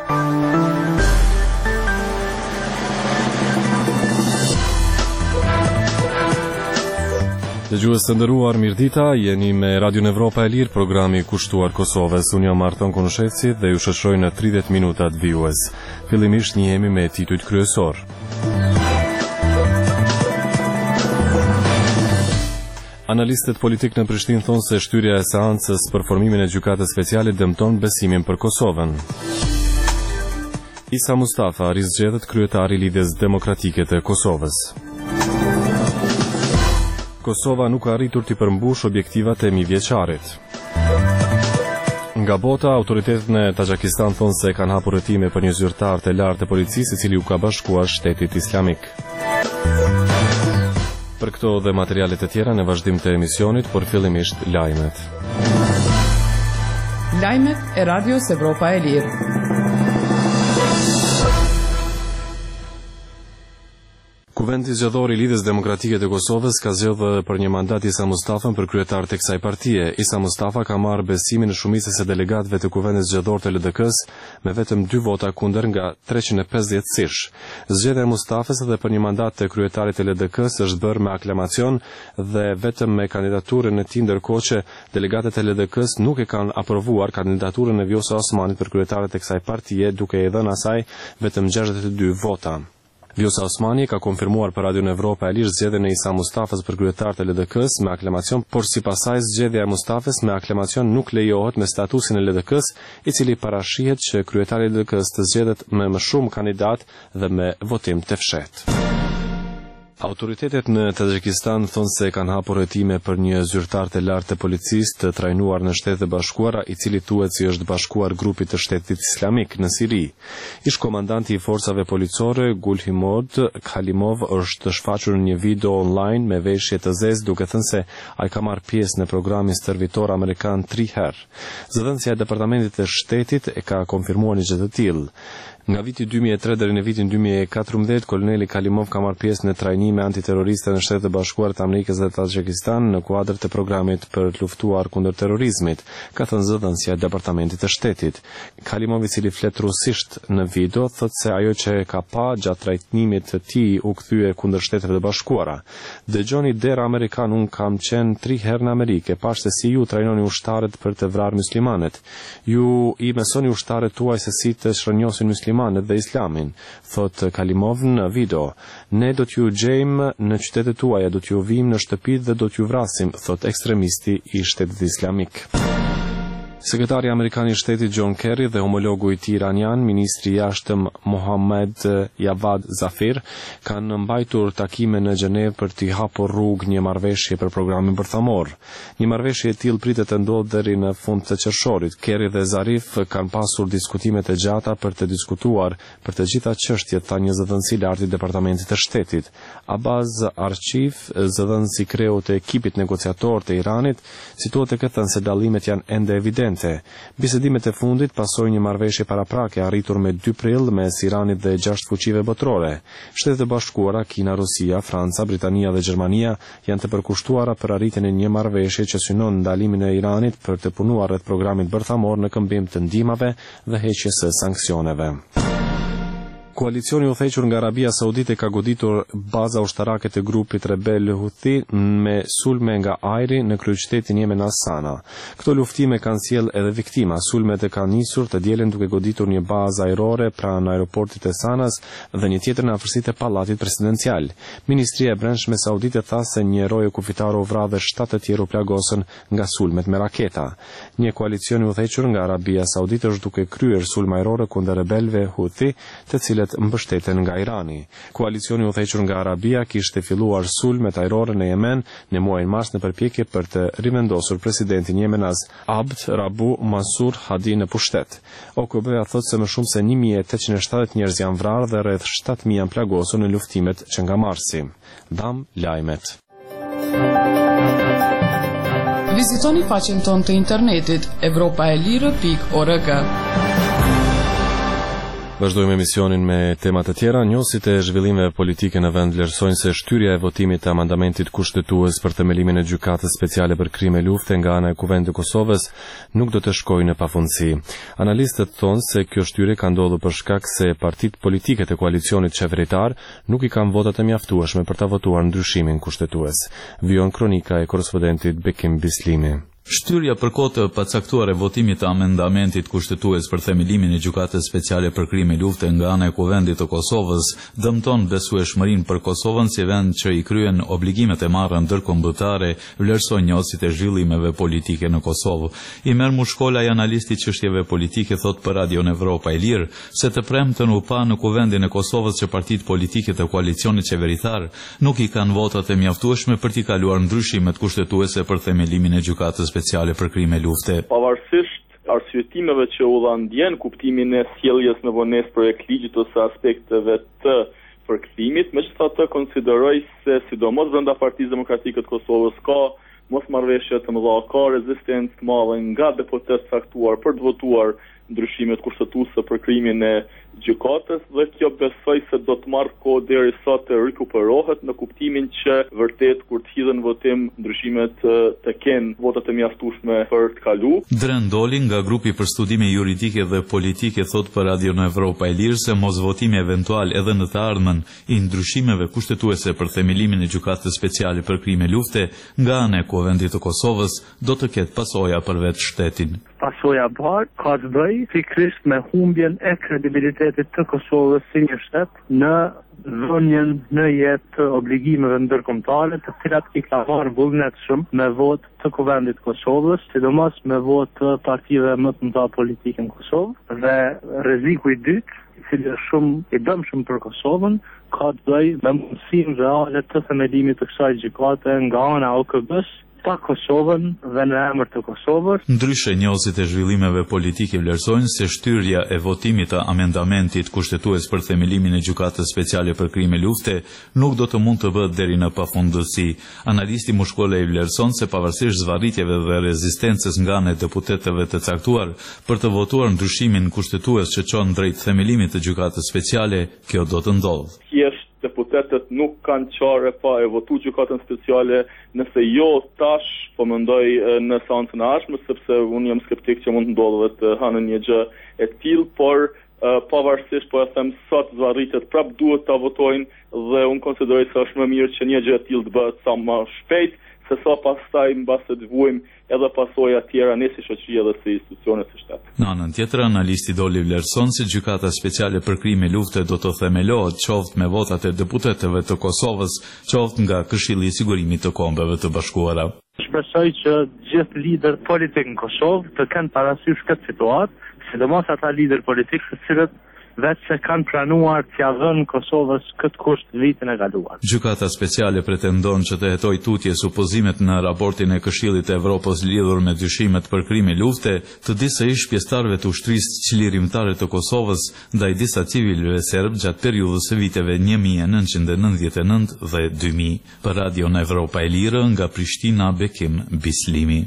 Dëgjues të nderuar, mirëdita, jeni me Radio Evropa e Lirë, programi kushtuar Kosovës. Unë jam Marton Konushevci dhe ju shoqëroj në 30 minutat vijues. Fillimisht njihemi me titujt kryesor. Analistët politik në Prishtinë thonë se shtyrja e seancës për formimin e gjykatës speciale dëmton besimin për Kosovën. Isa Mustafa rizgjedhet kryetari i Lidhjes Demokratike të Kosovës. Kosova nuk ka arritur t'i përmbush objektivat e mijëvjeçarit. Nga bota, autoritetet në Taxhakistan thonë se kanë hapur rretime për një zyrtar të lartë të policisë i cili u ka bashkuar Shtetit Islamik. Për këto dhe materialet e tjera në vazhdim të emisionit, por fillimisht lajmet. Lajmet e Radios Evropa e Lirë. Kuvendi zgjedhor i Lidhjes Demokratike të Kosovës ka zgjedhur për një mandat Isa Mustafën për kryetar të kësaj partie. Isa Mustafa ka marrë besimin e shumicës së delegatëve të Kuvendit Zgjedhor të LDK-s me vetëm 2 vota kundër nga 350 sish. Zgjedhja e Mustafës edhe për një mandat të kryetarit të LDK-s është bërë me aklamacion dhe vetëm me kandidaturën e tij, ndërkohë që delegatët e LDK-s nuk e kanë aprovuar kandidaturën e Vjosa Osmanit për kryetarin e kësaj partie, duke i dhënë asaj vetëm 62 vota. Vjosa Osmani ka konfirmuar për Radio Evropa e Lirë zgjedhjen e Isa Mustafës për kryetar të LDK-s me aklamacion, por sipas saj zgjedhja e Mustafës me aklamacion nuk lejohet me statusin e LDK-s, i cili parashihet që kryetari i LDK-s të zgjedhet me më shumë kandidat dhe me votim të fshehtë. Autoritetet në Taxhakistan thonë se kanë hapur rretime për një zyrtar të lartë të policisë të trajnuar në Shtetet e Bashkuara, i cili thuhet se është bashkuar grupit të Shtetit Islamik në Siri. Ish komandanti i forcave policore Gulhimod Kalimov është shfaqur në një video online me veshje të zezë, duke thënë se ai ka marrë pjesë në programin stërvitor amerikan 3 herë. Zëdhënësia e Departamentit të Shtetit e ka konfirmuar një gjë të tillë. Nga viti 2003 deri në vitin 2014, koloneli Kalimov ka marrë pjesë në trajnime antiterroriste në Shtetet e Bashkuara të Amerikës dhe Taxhakistan në kuadër të programit për të luftuar kundër terrorizmit, ka thënë zëdhënësia e Departamentit të Shtetit. Kalimov, i cili flet rusisht në video, thotë se ajo që ka pa gjatë trajtimit të tij u kthye kundër Shteteve të Bashkuara. Dëgjoni der amerikan, un kam qenë 3 herë në Amerikë, pash se si ju trajnoni ushtarët për të vrarë muslimanët. Ju i mësoni ushtarët tuaj se si të shërnjosin muslimanët dhe Islamin, thot Kalimov në video. Ne do t'ju gjejmë në qytetet tuaja, do t'ju vim në shtëpi dhe do t'ju vrasim, thot ekstremisti i Shtetit Islamik. Sekretari Amerikan i Shtetit John Kerry dhe homologu i tij iranian, ministri i jashtëm Mohammad Javad Zarif, kanë mbajtur takime në Gjenevë për t'i hapur rrugë një marrëveshje për programin bërthamor. Një marrëveshje e tillë pritet të ndodhë deri në fund të qershorit. Kerry dhe Zarif kanë pasur diskutime të gjata për të diskutuar për të gjitha çështjet, tha një zëdhënës i lartë i Departamentit të Shtetit. Abaz Archif, zëdhënës i kreu të ekipit negociator të Iranit, situohet të thënë se dallimet janë ende evidente. Bisedimet e fundit pasojnë një marrëveshje paraprake arritur me 2 prill mes Iranit dhe 6 fuqive botërore. Shtetet e Bashkuara, Kina, Rusia, Franca, Britania dhe Gjermania janë të përkushtuara për arritjen e një marrëveshje që synon ndalimin e Iranit për të punuar rreth programit bërthamor në këmbim të ndihmave dhe heqjes së sanksioneve. Koalicioni u thequr nga Arabia Saudite ka goditur baza ushtarake të grupit rebel Houthi me sulme nga ajri në kryeqytetin Yemen Sana. Këto luftime kanë sjell edhe viktima. Sulmet e kanë nisur të dielën duke goditur një bazë ajrore pranë aeroportit të Sanas dhe një tjetër në afërsitë e pallatit presidencial. Ministria e Brendshme Saudite tha se një roje kufitare u vra dhe 7 të tjerë u plagosën nga sulmet me raketa. Një koalicion i udhëhequr nga Arabia Saudite është duke kryer sulme ajrore kundër rebelëve Houthi, të cilët mbështeten nga Irani. Koalicioni u udhëhequr nga Arabia kishte filluar sulmet ajrore në Yemen në muajin mars në përpjekje për të rivendosur presidentin Yemenaz Abd Rabu Mansur Hadi në pushtet. OKB-a thotë se më shumë se 1870 njerëz janë vrarë dhe rreth 7000 janë plagosur në luftimet që nga marsi. Dam lajmet. Vizitoni faqen tonë të internetit evropaelire.org. Vazhdojmë emisionin me temat të tjera. Njohësit e zhvillimeve politike në vend vlerësojnë se shtyrja e votimit të amandamentit kushtetues për themelimin e gjykatës speciale për krime lufte nga ana e Kuvendit të Kosovës nuk do të shkojë në pafundësi. Analistët thonë se kjo shtyrje ka ndodhur për shkak se partitë politike të koalicionit qeveritar nuk i kanë votat e mjaftueshme për ta votuar ndryshimin kushtetues. Vijon kronika e korrespondentit Bekim Bislimi. Shtyrja për kohë të pacaktuar e votimit të amendamentit kushtetues për themelimin e gjykatës speciale për krime lufte nga ana e Kuvendit të Kosovës dëmton besueshmërinë për Kosovën si vend që i kryen obligimet e marra ndërkombëtare, vlerësojnë njohësit e zhvillimeve politike në Kosovë. Imer Mushkola, analisti i çështjeve politike, thot për Radion Evropa e Lirë se të premtën u pa në Kuvendin e Kosovës që partitë politike të koalicionit qeveritar nuk i kanë votat e mjaftueshme për t'i kaluar ndryshimet kushtetuese për themelimin e gjykatës speciale për krime lufte. Pavarësisht arsyetimeve që u dha ndjen kuptimin e sjelljes në vonesë projekt ligjit ose aspekteve të përkthimit, megjithatë konsideroj se sidomos brenda Partisë Demokratike të Kosovës ka mosmarrëveshje të mëdha, ka rezistencë të madhe nga deputetët caktuar për të votuar ndryshimet kushtetuese për krimin e gjykatës dhe kjo besoj se do të marrë kohë derisa të rikuperohet në kuptimin që vërtet kur të hidhen votim ndryshimet të kenë votat e mjaftueshme për të kaluar. Dren Doli nga grupi për studime juridike dhe politike thot për Radio në Evropa e Lirë se mosvotimi eventual edhe në të ardhmen i ndryshimeve kushtetuese për themelimin e gjykatës speciale për krime lufte nga ana e Kuvendit të Kosovës do të ketë pasoja për vetë shtetin. Pasoja bardh ka të bëjë pikërisht me humbjen e kredibilitetit të Kosovës si një shtet në dhënien në jetë të obligimeve ndërkombëtare të cilat i ka marrë vullnetshëm me votë të Kuvendit të Kosovës, sidomos me votë të partive më të mëdha politike në Kosovë, dhe rreziku i dytë, i cili është shumë i dëmshëm për Kosovën, ka të bëjë me mundësinë reale të themelimit të kësaj gjykate nga ana e OKB-s pa Kosovën dhe në emër të Kosovës. Ndryshe, njohësit e zhvillimeve politike vlerësojnë se shtyrja e votimit të amendamentit kushtetues për themelimin e gjykatës speciale për krime lufte nuk do të mund të bëhet deri në pafundësi. Analisti Mushkola i vlerëson se pavarësisht zvarritjeve dhe rezistencës nga ana e deputetëve të caktuar për të votuar ndryshimin kushtetues që çon drejt themelimit të gjykatës speciale, kjo do të ndodhë. Deputetët nuk kanë qarë pa e votu gjykatën speciale, nëse jo tash, po mendoj në seancën e ardhshme, sepse unë jam skeptik që mund të ndodhë të hanë një gjë e tillë, por pavarësisht po e them sot zvarritet prap duhet ta votojnë dhe unë konsideroj se është më mirë që një gjë e tillë të bëhet sa më shpejt, se sa pastaj mbas të vuajmë edhe pasoja tjera ne si shoqëri edhe si institucione të shtetit. Në anën tjetër, analisti Doli vlerëson se gjykata speciale për krime lufte do të themelohet qoftë me votat e deputetëve të Kosovës, qoftë nga Këshilli i Sigurimit të Kombeve të Bashkuara. Shpresoj që gjithë lider politik në Kosovë të kenë parasysh këtë situatë, sidomos ata lider politik të cilët vetë se kanë pranuar t'ia dhënë Kosovës këtë kusht vitin e kaluar. Gjykata speciale pretendon që të hetojë tutje supozimet në raportin e Këshillit të Evropës lidhur me dyshimet për krime lufte të disa ish pjesëtarëve të ushtrisë çlirimtare të Kosovës ndaj disa civilëve serb gjatë periudhës së viteve 1999 dhe 2000. Për Radio në Evropa e Lirë nga Prishtina, Bekim Bislimi.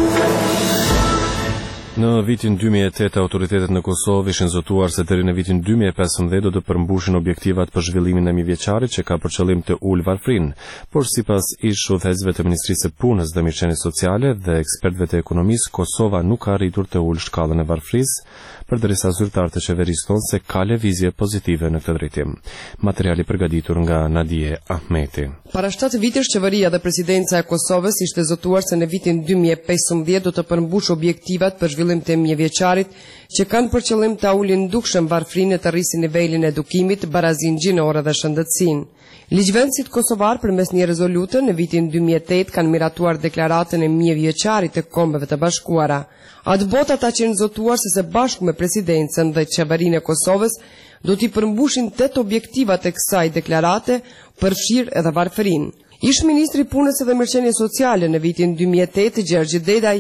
Në vitin 2008, autoritetet në Kosovë ishin zotuar se deri në vitin 2015 do të përmbushin objektivat për zhvillimin e mijëvjeçarit që ka për qëllim të ulë varfrinë, por sipas ish udhëheqësve të Ministrisë së Punës dhe Mirëqenies Sociale dhe ekspertëve të ekonomisë, Kosova nuk ka arritur të ulë shkallën e varfrisë, përderisa zyrtarët e qeverisë thonë se ka lëvizje pozitive në këtë drejtim. Materiali përgatitur nga Nadije Ahmeti. Para 7 vitesh qeveria dhe presidenca e Kosovës ishte zotuar se në vitin 2015 do të përmbush objektivat për zhvillim të mijëvjeçarit që kanë për qëllim ta ulin dukshëm varfrinë, të rrisin nivelin e edukimit, barazinë gjinore dhe shëndetësinë. Ligjvendësit kosovar përmes një rezolute në vitin 2008 kanë miratuar deklaratën e mijëvjeçarit të Kombeve të Bashkuara. Atë botë ata që në zotuar se së bashku me presidencën dhe qeverinë e Kosovës do t'i përmbushin 8 objektivat e kësaj deklarate, përfshirë edhe varfrinë. Ish ministri punës edhe mirëqenies sociale në vitin 2008, Gjergj Dedaj,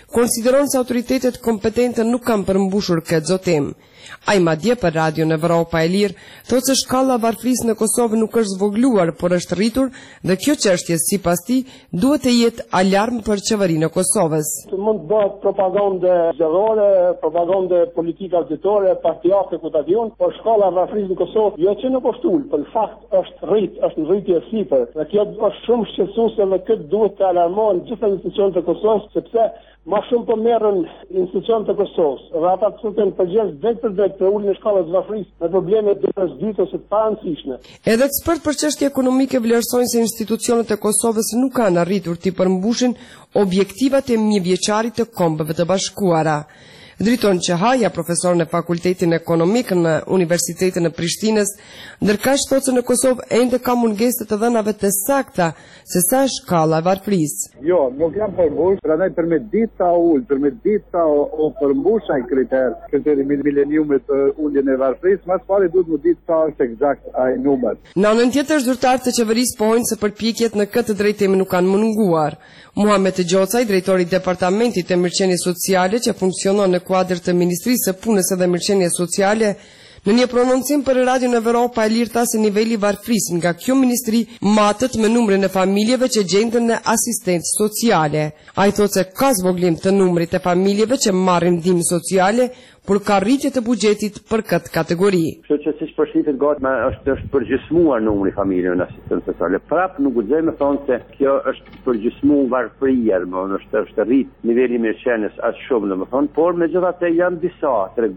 konsideron se autoritetet kompetente nuk kanë përmbushur këtë zotim. Ai madje për Radion Evropa e Lirë thotë se shkalla varfërisë në Kosovë nuk është zvogluar, por është rritur dhe kjo çështje sipas tij duhet të jetë alarm për qeverinë e Kosovës. Mund të bëhet propagandë zgjerrore, propagandë politike auditore, partijake ku ta diun, por shkalla varfërisë në Kosovë jo që nuk është ulë, për fakt është është në rritje sipër. Dhe kjo është shumë shqetësuese dhe këtë duhet të alarmojnë gjitha institucionet e Kosovës, sepse ma shumë po merren institucionet e Kosovës. Dhe ata të thonë përgjegjës drejt për drejt për uljen e shkallës varfërisë me probleme ditës ose të parëndësishme. Edhe ekspert për çështje ekonomike vlerësojnë se institucionet e Kosovës nuk kanë arritur të përmbushin objektivat e mijëvjeçarit të Kombeve të Bashkuara. Driton Qehaja, profesor në Fakultetin Ekonomik në Universitetin e Prishtinës, ndërkaq thotë se në Kosovë ende ka mungesë të dhënave të sakta se sa është shkalla e varfërisë. Jo, nuk jam përmbush, prandaj përmet dita përmet dita o përmbush ai kriteri mileniumit uljen e varfërisë, mas pari duhet të ditë sa është eksakt ai numër. Në anën tjetër, zyrtarët e qeverisë pohojnë se përpjekjet në këtë drejtim nuk kanë munguar. Muhamet Gjocaj, drejtori i Departamentit të Mirëqenies Sociale që funksionon në kuadër të Ministrisë së Punës dhe Mirëqenies Sociale, në një prononcim për Radion Evropa e Lirë tha se niveli varfërisë nga kjo ministri matët me numrin e familjeve që gjenden në asistencë sociale. Ai thotë se ka zvoglim të numrit të familjeve që marrin ndihmë sociale, por ka rritje të buxhetit për këtë kategori. Kështu që siç përshitet gati është përgjysmuar numri familjeve në asistencë sociale. Prap nuk guxoj me thonë se kjo është përgjysmuar varfëria, është rrit niveli i mirëqenies aq shumë, domethënë, por megjithatë janë disa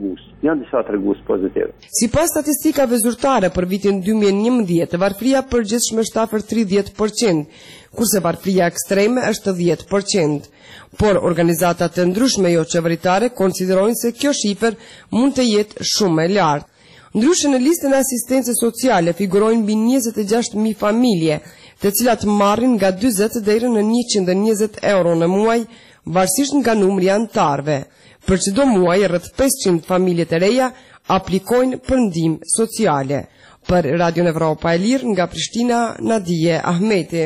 tregues pozitiv. Sipas statistikave zyrtare për vitin 2011, varfëria përgjithshme është afër 30%, kurse varfëria ekstreme është 10%. Por organizatat të ndryshme jo qeveritare konsiderojnë se kjo shifër mund të jetë shumë e lartë. Ndryshe në listën e asistencës sociale figurojnë mbi 26.000 familje, të cilat marrin nga 40 deri në 120 euro në muaj, varësisht nga numri i anëtarëve. Për çdo muaj rreth 500 familje të reja aplikojnë për ndihmë sociale. Për Radion Evropa e Lirë nga Prishtina, Nadije Ahmeti.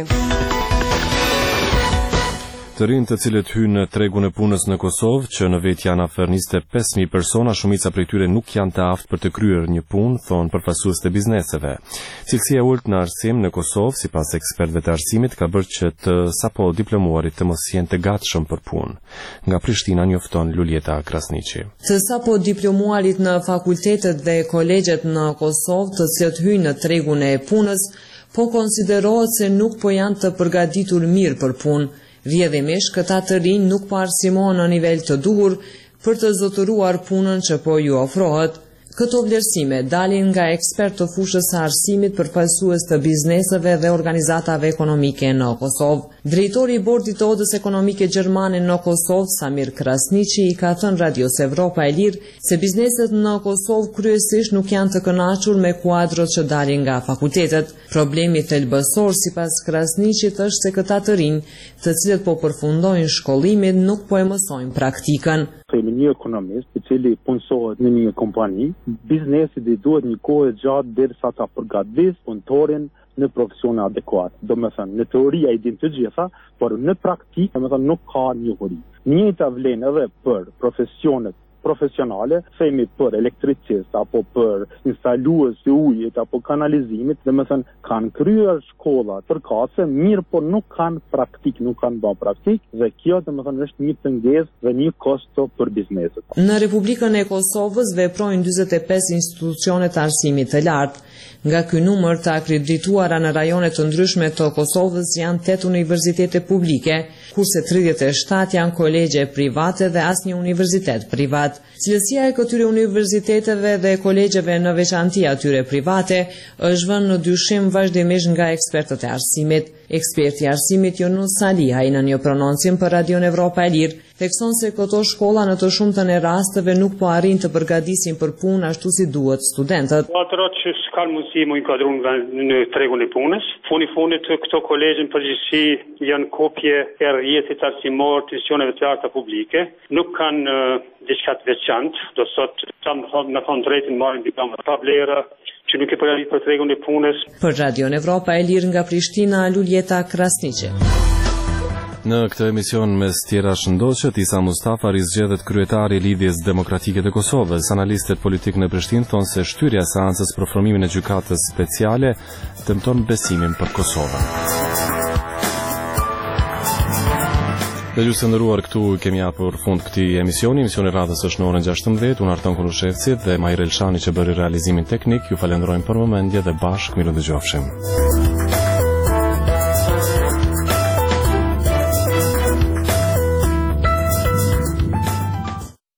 Të rinj të cilët hynë në tregun e punës në Kosovë, që në vetë janë afër 25.000 persona, shumica prej tyre nuk janë të aftë për të kryer një punë, thonë përfaqësues të bizneseve. Cilësia e ulët në arsim në Kosovë, sipas ekspertëve të arsimit, ka bërë që të sapo diplomuarit të mos jenë të gatshëm për punë. Nga Prishtina njofton Luljeta Krasniqi. Të sapo diplomuarit në fakultetet dhe kolegjet në Kosovë, të cilët hyjnë në tregun e punës, po konsiderohet se nuk po janë të përgatitur mirë për punë. Vjedhimisht, këta të rinj nuk po arsimohen në nivel të duhur për të zotëruar punën që po ju ofrohet. Këto vlerësime dalin nga ekspert të fushës së arsimit përfaqësues të bizneseve dhe organizatave ekonomike në Kosovë. Drejtori i Bordit të Odës Ekonomike Gjermane në Kosovë, Samir Krasniqi, i ka thënë Radios Evropa e Lirë se bizneset në Kosovë kryesisht nuk janë të kënaqur me kuadrot që dalin nga fakultetet. Problemi thelbësor sipas Krasniqit është se këta të rinj, të cilët po përfundojnë shkollimin, nuk po e mësojnë praktikën. Kemi një ekonomist i cili punësohet në një kompani, biznesi dhe duhet një kohë gjatë derisa ta përgatis punëtorin në profesione adekuat. Do me thënë, në teoria i din të gjitha, por në praktikë, nuk ka njohuri. Njëjta vlen edhe për profesionet profesionale, themi për elektricist apo për instalues të ujit apo kanalizimit, dhe me thënë kanë kryer shkolla përkatëse, mirë po nuk kanë praktik, nuk kanë bërë praktik, dhe kjo dhe me thënë është një pengesë dhe një kosto për bizneset. Në Republikën e Kosovës veprojnë 45 institucione të arsimit të lartë. Nga ky numër të akredituara në rajone të ndryshme të Kosovës janë 8 universitete publike, kurse 37 janë kolegje private dhe asnjë universitet privat. Cilësia e këtyre universiteteve dhe kolegjeve në veçanti atyre private është vënë në dyshim vazhdimisht nga ekspertët e arsimit. Eksperti i arsimit Yunus Salihaj në një prononcim për Radion Evropa e Lirë thekson se këto shkolla në të shumtën e rasteve nuk po arrin të përgatisin për punë ashtu si duhet studentët. Ato që s'kan mundësi mu inkuadruar në tregun e punës, funit këto kolegje në përgjithësi janë kopje e rrjetit arsimor të institucioneve të larta publike, nuk kanë diçka të veçantë, do sot në thonë drejtin marrin diploma pa vlerë, që nuk e përgatit për tregun e punës. Për Radion Evropa e Lirë nga Prishtina, Luljeta Krasniqi. Në këtë emision mes tjera shëndoqet, Isa Mustafa rizgjedhet kryetari i Lidhjes Demokratike të Kosovës. Analistët politik në Prishtinë thonë se shtyrja e seancës për formimin e gjykatës speciale dëmton besimin për Kosovën. Dhe ju të nderuar, këtu kemi hapur fund këtij emisioni. Emisioni radhës është në orën 16. Unë Arton Kulushevci dhe Majrel Shani që bëri realizimin teknik. Ju falenderojmë për vëmendje dhe bashkë miru dëgjofshim.